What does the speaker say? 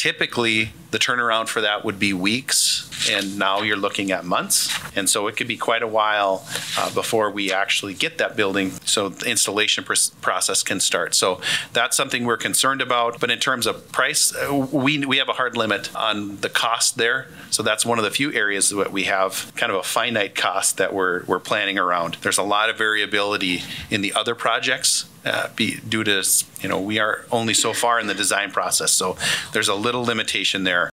Typically, the turnaround for that would be weeks, and now you're looking at months. And so it could be quite a while before we actually get that building so the installation process can start. So that's something we're concerned about. But in terms of price, we have a hard limit on the cost there. So that's one of the few areas that we have kind of a finite cost that we're planning around. There's a lot of variability in the other projects due to, we are only so far in the design process. So there's a little limitation there.